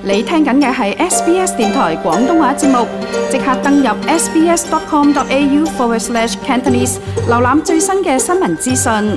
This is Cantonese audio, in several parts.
你聽緊嘅係 SBS 電台廣東話節目，即刻登入 sbs.com.au/Cantonese 瀏覽最新嘅新聞資訊。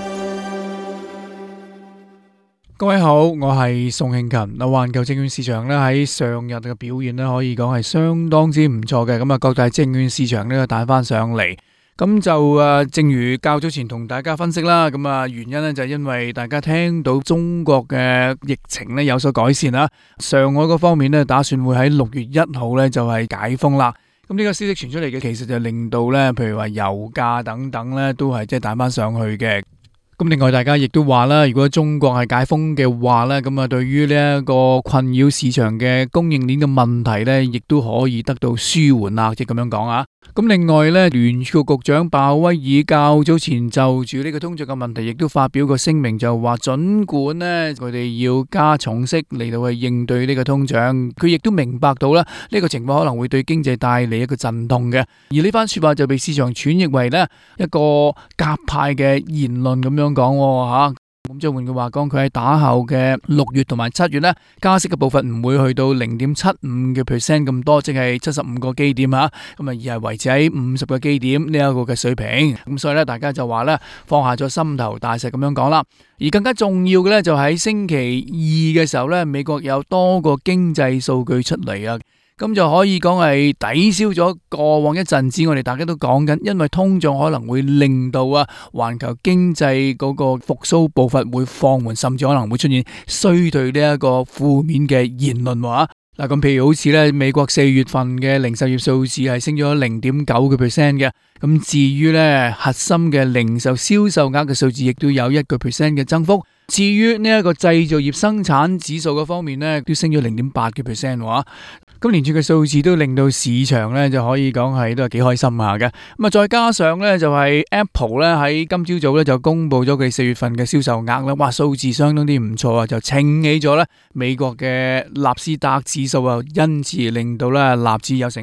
各位好，我係宋慶勤。環球證券市場咧喺上日嘅表現咧，可以講係相當之唔錯嘅。咁啊，各大證券市場咧帶翻上嚟。咁就正如較早前同大家分析啦，咁啊原因咧就係因為大家聽到中國嘅疫情咧有所改善啦，上海嗰方面咧打算會喺6月1號咧就係解封啦。咁呢個消息傳出嚟嘅，其實就令到咧，譬如話油價等等咧，都係即係彈翻上去嘅。咁另外大家亦都話啦，如果中國係解封嘅話咧，咁啊對於呢一個困擾市場嘅供應鏈嘅問題咧，亦都可以得到舒緩啦，即係咁樣講啊。咁另外咧，聯儲局局長鮑威爾較早前就住呢個通脹嘅問題，亦都發表個聲明，就話儘管呢佢哋要加重息嚟到去應對呢個通脹，佢亦都明白到啦呢個情況可能會對經濟帶嚟一個陣痛嘅。而呢番說話就被市場轉譯為呢一個鴿派嘅言論咁樣講吓。咁即係換句話講，佢喺打後嘅6月同埋7月呢，加息嘅步伐唔會去到0.75%咁多，即係75個基點吓，咁啊而係維持喺50個基點呢一個嘅水平。咁所以咧，大家就話咧放下咗心頭大石咁樣講啦。而更加重要嘅咧，就喺星期2嘅時候咧，美國有多個經濟數據出嚟啊。咁就可以講係抵消咗過往一陣子我哋大家都講緊，因為通脹可能會令到環球經濟嗰個復甦步伐會放緩，甚至可能會出現衰退呢一個負面嘅言論話。嗱，咁譬如好似咧，美國4月份嘅零售業數字係升咗0.9%嘅，咁至於咧核心嘅零售銷售額嘅數字亦都有1% 嘅增幅。至於呢一個製造業生產指數嘅方面咧，都升咗0.8%話。咁連住嘅數字都令到市場咧就可以講係都係幾開心下嘅。咁啊，再加上咧就係 Apple 咧喺今朝早咧就公布咗佢4月份嘅銷售額咧，哇，數字相當之唔錯啊，就稱起咗咧美國嘅納斯達克指數啊，因此令到咧納指有成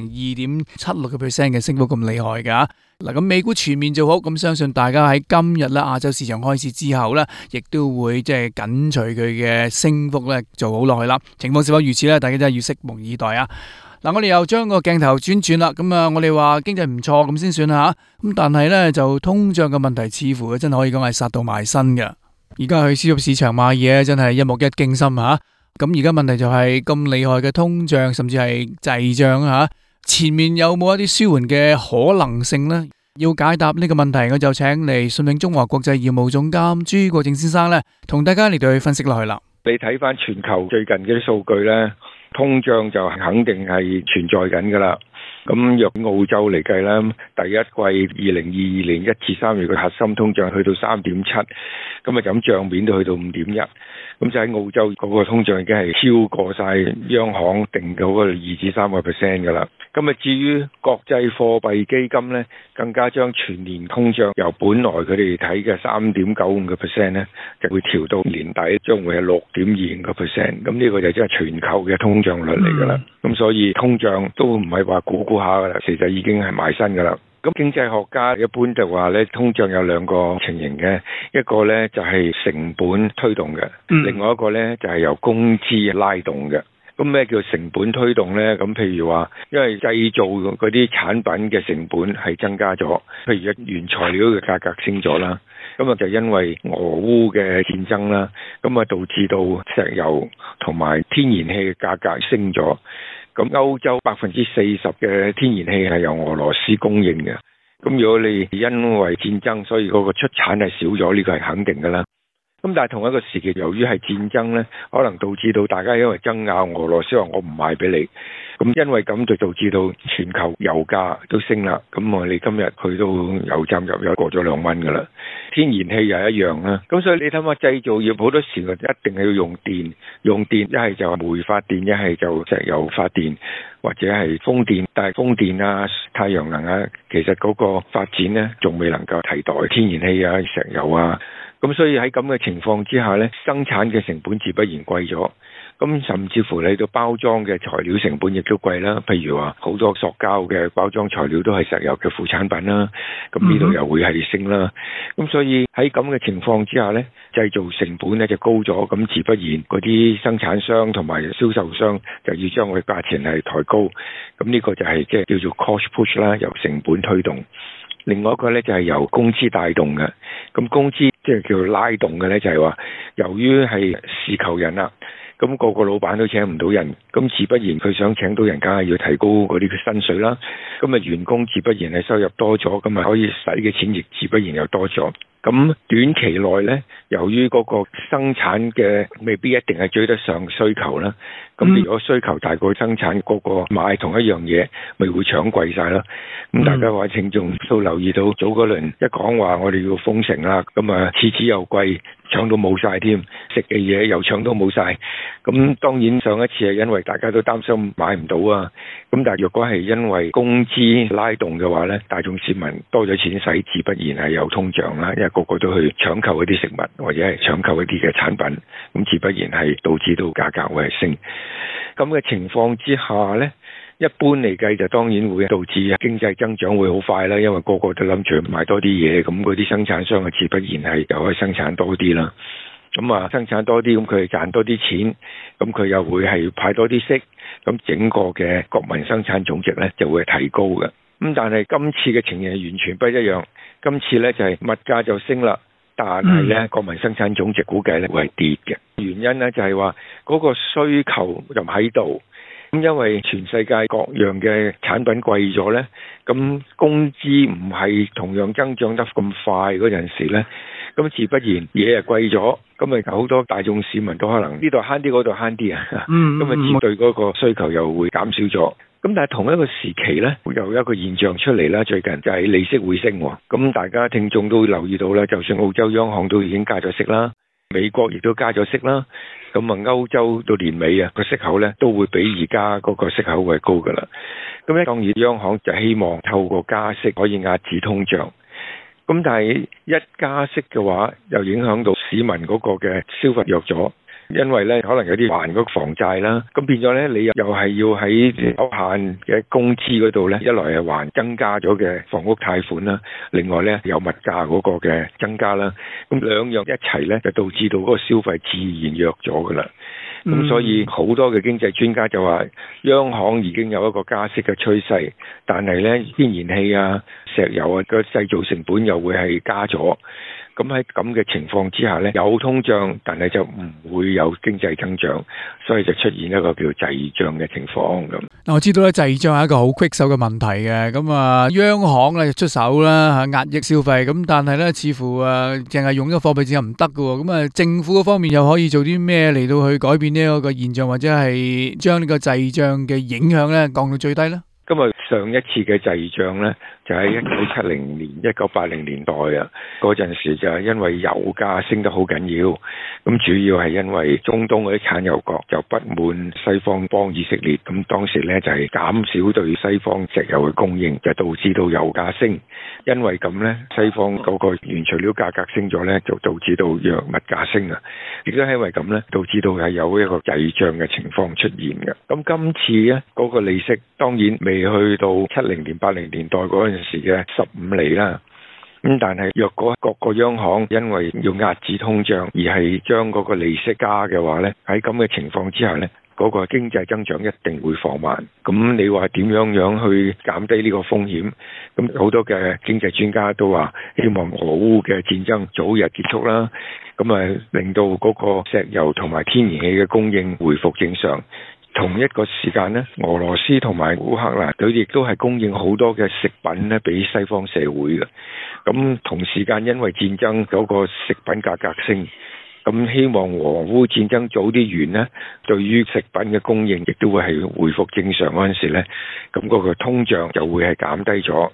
2.76% 嘅升幅咁厲害噶。嗱，咁美股全面做好，咁相信大家喺今日咧亞洲市場開市之後咧，亦都會即係緊隨佢嘅升幅咧做好落去啦。情況是否如此咧？大家真係要拭目以待啊！嗱，我哋又將個鏡頭轉啦，咁啊，我哋話經濟唔錯咁先算吓，咁但係咧就通脹嘅問題似乎真係可以講係殺到埋身嘅。而家去超級市場買嘢真係一目一驚心吓，咁而家問題就係咁厲害嘅通脹，甚至係滯脹吓。前面有冇一啲舒緩嘅可能性呢？要解答呢個問題，我就請嚟信永中華國際業務總監朱國正先生咧，同大家嚟到去分析落去啦。 你睇翻全球最近嘅啲數據咧，通脹就肯定係存在緊噶啦。咁若澳洲嚟計啦，第一季2022年1至3月嘅核心通脹去到 3.7， 咁啊咁帳面都去到 5.1， 咁就喺澳洲嗰個通脹已經係超過晒央行定到嗰個2至3% 噶啦。咁啊至於國際貨幣基金咧，更加將全年通脹由本來佢哋睇嘅 3.95% 咧，就會調到年底將會係 6.25%。咁呢個就真係全球嘅通脹率嚟噶啦。咁所以通脹都唔係話估下噶啦，其實已經係埋身噶啦。咁經濟學家一般就話咧，通脹有兩個情形嘅，一個咧就係成本推動嘅，另外一個咧就係由工資拉動嘅。咁咩叫成本推動咧？咁譬如話，因為製造嗰啲產品嘅成本係增加咗，譬如原材料嘅價格升咗啦，咁啊就因為俄烏嘅戰爭啦，咁啊導致到石油同埋天然氣嘅價格升咗。咁歐洲40%嘅天然氣係由俄羅斯供應嘅，咁如果你因為戰爭，所以嗰個出產係少咗，呢個係肯定噶啦。咁但係同一個時期，由於係戰爭呢，可能導致到大家因為爭拗，俄羅斯話我唔賣俾你，咁因為咁就導致到全球油價都升啦。咁我哋今日去到油站入油過咗2蚊噶啦，天然氣又一樣啦。咁所以你睇下製造業好多時候一定係要用電，一係就煤發電，一係就石油發電，或者係風電。但係風電啊、太陽能啊，其實嗰個發展呢，仲未能夠替代天然氣啊、石油啊。咁所以喺咁嘅情況之下呢，生產嘅成本自不然貴咗。 咁甚至乎你到包裝嘅材料成本亦都貴啦，譬如話好多塑膠嘅包裝材料都係石油嘅副產品啦，咁呢度又會係升啦。咁所以喺咁嘅情況之下呢，製造成本呢就高咗，咁自不然嗰啲生產商同埋銷售商就要將佢價錢係抬高，咁呢個就係即係叫做 cost push 啦，由成本推動。另外一個呢就係由工資帶動嘅，咁工資即係叫做拉動嘅呢，就係話由於係事求人啦。咁個個老闆都請唔到人，咁自不然佢想請到人，梗係要提高嗰啲嘅薪水啦。咁啊員工自不然係收入多咗，咁啊可以使嘅錢亦自不然又多咗。咁短期內呢，由於嗰個生產嘅未必一定係追得上需求啦。咁如果需求大過生產，個個買同一樣嘢，咪會搶貴晒啦。咁大家各位聽眾都留意到，早嗰輪一講話我哋要封城啦，咁啊廁紙又貴，搶到冇晒添，食嘅嘢又搶到冇晒。咁當然上一次係因為大家都擔心買唔到啊。咁但係若果係因為工資拉動嘅話呢，大眾市民多咗錢使，自不然係有通脹啦。因為個個都去搶購一啲食物或者係搶購一啲嘅產品，咁自不然係導致到價格會係升。咁嘅情況之下呢，一般嚟計就當然會導致經濟增長會好快啦，因為個個都諗住買多啲嘢，咁嗰啲生產商自不然係又可以生產多啲啦。咁啊生產多啲，咁佢賺多啲錢，咁佢又會係派多啲息，咁整個嘅國民生產總值呢就會提高嘅。咁但係今次嘅情形係完全不一樣，今次呢就係物價就升啦，但係呢國民生產總值估計呢會係跌嘅。原因呢就係話嗰個需求就唔喺度。咁因為全世界各樣嘅產品貴咗呢，咁工資唔係同樣增長得咁快嗰陣時呢，咁自不然嘢係貴咗，咁咪好多大眾市民都可能呢度慳啲，嗰度慳啲啊，咁啊自對嗰個需求又會減少咗。咁但係同一個時期呢，又有一個現象出嚟啦，最近就係利息會升。咁大家聽眾都留意到啦，就算澳洲央行都已經加咗息啦，美國亦都加咗息啦。咁啊，歐洲到年尾啊，個息口咧都會比而家嗰個息口會高噶啦。咁咧，當然央行就希望透過加息可以壓止通脹。咁但係一加息嘅話，又影響到市民嗰個嘅消費弱咗。因為咧可能有啲還嗰個房債啦，咁變咗咧你又係要喺有限嘅工資嗰度咧，一來係還增加咗嘅房屋貸款啦，另外咧有物價嗰個嘅增加啦，咁兩樣一齊咧就導致到嗰個消費自然弱咗噶啦。咁所以好多嘅經濟專家就話，央行已經有一個加息嘅趨勢，但係咧天然氣啊、石油啊個製造成本又會係加咗。咁喺咁嘅情況之下呢，有通脹，但係就唔會有經濟增長，所以就出現一個叫滯脹嘅情況咁。 嗱，我知道咧滯脹係一個好棘手嘅問題嘅，咁啊央行咧出手啦嚇壓抑消費，咁但係咧似乎淨係用咗貨幣戰又唔得嘅喎，咁啊政府嗰方面又可以做啲咩嚟到去改變呢一個現象，或者係將呢個滯脹嘅影響咧降到最低咧？ 今日上一次嘅滯脹呢，就喺1970年、1980年代啊，嗰陣時就係因為油價升得好緊要，咁主要係因為中東嗰啲產油國就不滿西方幫以色列，咁當時呢，就係減少對西方石油嘅供應，就導致到油價升。因為咁呢，西方嗰個原材料價格升咗呢，就導致到藥物價升啊，亦都係因為咁呢，導致到係有一個滯脹嘅情況出現嘅。咁今次呢，嗰個利息當然未去到70年、80年代嗰陣時嘅15厘啦。咁但係若果各個央行因為要壓止通脹而係將嗰個利息加嘅話呢，喺咁嘅情況之下呢，嗰個經濟增長一定會放慢。咁你話點樣去減低呢個風險？咁好多嘅經濟專家都話希望俄烏嘅戰爭早日結束啦，咁啊令到嗰個石油同埋天然氣嘅供應回復正常。同一個時間呢，俄羅斯同埋烏克蘭佢亦都係供應好多嘅食品咧俾西方社會嘅。咁同時間因為戰爭嗰個食品價格升，咁希望俄烏戰爭早啲完呢，對於食品嘅供應亦都會係回復正常嗰陣時呢，咁嗰個通脹就會係減低咗。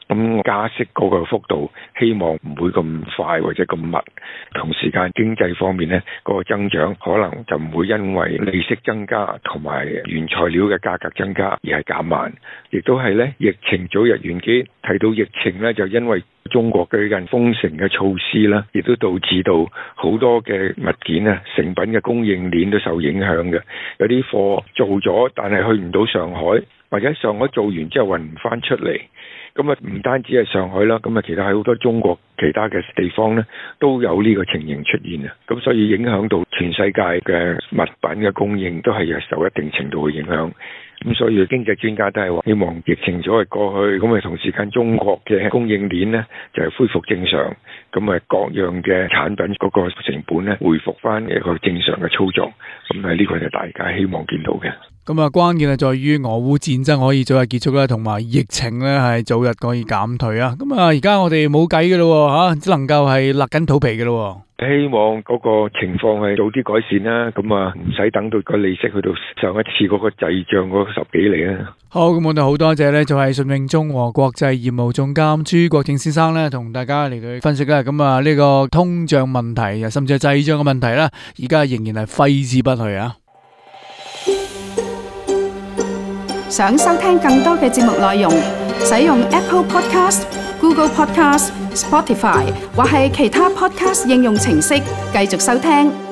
咁加息嗰個幅度希望唔會咁快或者咁密，同時間經濟方面呢，嗰個增長可能就唔會因為利息增加同埋原材料嘅價格增加而係減慢，亦都係呢疫情早日完結。提到疫情呢，就因為中國最近封城嘅措施啦，亦都導致到好多嘅物件啊、成品嘅供應鏈都受影響嘅。有啲貨做咗，但係去唔到上海，或者上海做完之後運唔翻出嚟。咁啊，唔單止係上海啦，咁啊，其他喺好多中國其他嘅地方呢，都有呢個情形出現啊。咁所以影響到全世界嘅物品嘅供應都係受一定程度嘅影響。咁所以經濟專家都係話，希望疫情早日過去，咁啊同時間中國嘅供應鏈呢就係恢復正常，咁啊各樣嘅產品嗰個成本呢回復翻一個正常嘅操作。咁係呢個係大家希望見到嘅。 咁啊，關鍵係在於俄烏戰爭可以早日結束啦，同埋疫情咧係早日可以減退啊！咁啊，而家我哋冇計嘅咯吓，只能夠係勒緊肚皮嘅咯。 希望嗰個情況係早啲改善啦，咁啊唔使等到個利息去到上一次嗰個滯脹嗰10幾厘啦。好，咁我哋好多謝咧，就係信永中和國際業務總監朱國正先生咧，同大家嚟去分析啦。咁啊呢個通脹問題，甚至係滯脹嘅問題啦，而家仍然係揮之不去啊！ 想收聽更多嘅節目內容，使用 Apple Podcast、Google Podcast、Spotify 或係其他 Podcast 應用程式繼續收聽。